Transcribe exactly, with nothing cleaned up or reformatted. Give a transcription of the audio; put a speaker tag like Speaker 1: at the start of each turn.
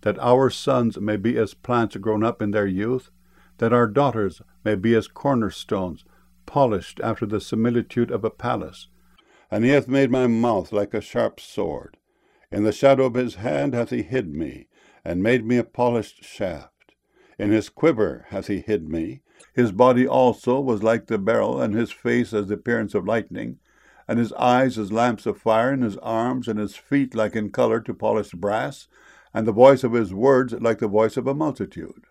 Speaker 1: that our sons may be as plants grown up in their youth, that our daughters may be as cornerstones, polished after the similitude of a palace. And he hath made my mouth like a sharp sword. In the shadow of his hand hath he hid me, and made me a polished shaft. In his quiver hath he hid me. His body also was like the beryl, and his face as the appearance of lightning, and his eyes as lamps of fire, and his arms and his feet like in colour to polished brass, and the voice of his words like the voice of a multitude.